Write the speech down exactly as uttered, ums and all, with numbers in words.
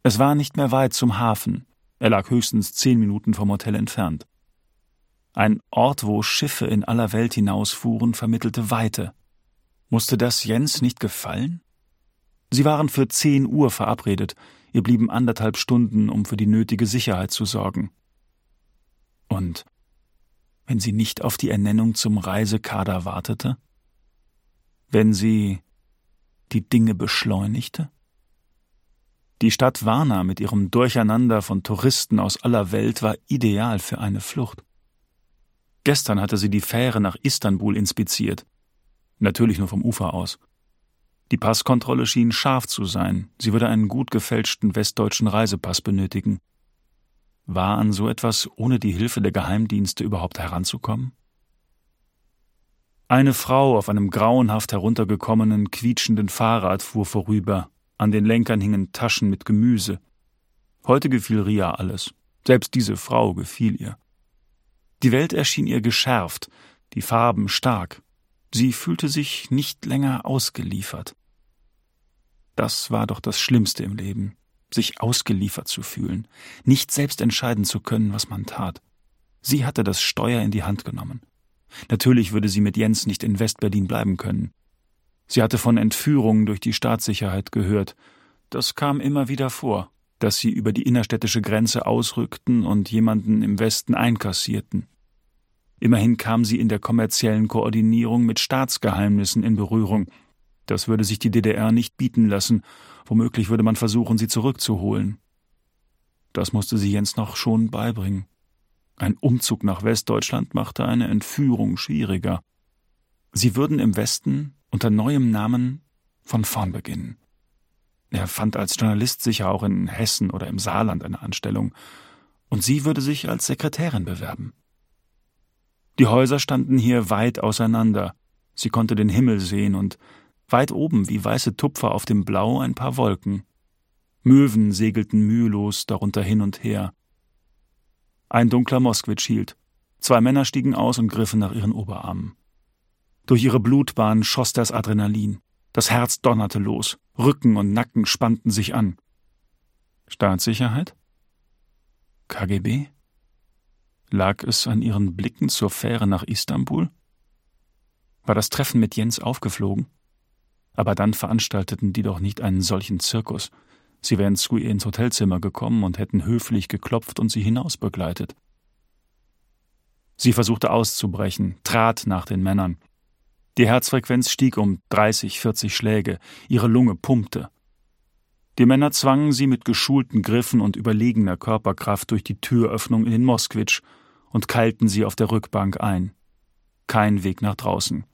Es war nicht mehr weit zum Hafen. Er lag höchstens zehn Minuten vom Hotel entfernt. Ein Ort, wo Schiffe in aller Welt hinausfuhren, vermittelte Weite. Musste das Jens nicht gefallen? Sie waren für zehn Uhr verabredet. Ihr blieben anderthalb Stunden, um für die nötige Sicherheit zu sorgen. Und wenn sie nicht auf die Ernennung zum Reisekader wartete? Wenn sie die Dinge beschleunigte? Die Stadt Varna mit ihrem Durcheinander von Touristen aus aller Welt war ideal für eine Flucht. Gestern hatte sie die Fähre nach Istanbul inspiziert. Natürlich nur vom Ufer aus. Die Passkontrolle schien scharf zu sein. Sie würde einen gut gefälschten westdeutschen Reisepass benötigen. War an so etwas ohne die Hilfe der Geheimdienste überhaupt heranzukommen? Eine Frau auf einem grauenhaft heruntergekommenen, quietschenden Fahrrad fuhr vorüber. An den Lenkern hingen Taschen mit Gemüse. Heute gefiel Ria alles. Selbst diese Frau gefiel ihr. Die Welt erschien ihr geschärft, die Farben stark. Sie fühlte sich nicht länger ausgeliefert. Das war doch das Schlimmste im Leben, sich ausgeliefert zu fühlen, nicht selbst entscheiden zu können, was man tat. Sie hatte das Steuer in die Hand genommen. Natürlich würde sie mit Jens nicht in West-Berlin bleiben können. Sie hatte von Entführungen durch die Staatssicherheit gehört. Das kam immer wieder vor, dass sie über die innerstädtische Grenze ausrückten und jemanden im Westen einkassierten. Immerhin kam sie in der kommerziellen Koordinierung mit Staatsgeheimnissen in Berührung. Das würde sich die D D R nicht bieten lassen. Womöglich würde man versuchen, sie zurückzuholen. Das musste sie Jens noch schon beibringen. Ein Umzug nach Westdeutschland machte eine Entführung schwieriger. Sie würden im Westen unter neuem Namen von vorn beginnen. Er fand als Journalist sicher auch in Hessen oder im Saarland eine Anstellung. Und sie würde sich als Sekretärin bewerben. Die Häuser standen hier weit auseinander. Sie konnte den Himmel sehen und weit oben wie weiße Tupfer auf dem Blau ein paar Wolken. Möwen segelten mühelos darunter hin und her. Ein dunkler Moskwitsch hielt. Zwei Männer stiegen aus und griffen nach ihren Oberarmen. Durch ihre Blutbahn schoss das Adrenalin. Das Herz donnerte los. Rücken und Nacken spannten sich an. Staatssicherheit? K G B? Lag es an ihren Blicken zur Fähre nach Istanbul? War das Treffen mit Jens aufgeflogen? Aber dann veranstalteten die doch nicht einen solchen Zirkus. Sie wären zu ihr ins Hotelzimmer gekommen und hätten höflich geklopft und sie hinaus begleitet. Sie versuchte auszubrechen, trat nach den Männern. Die Herzfrequenz stieg um dreißig, vierzig Schläge, ihre Lunge pumpte. Die Männer zwangen sie mit geschulten Griffen und überlegener Körperkraft durch die Türöffnung in den Moskwitsch und keilten sie auf der Rückbank ein. Kein Weg nach draußen.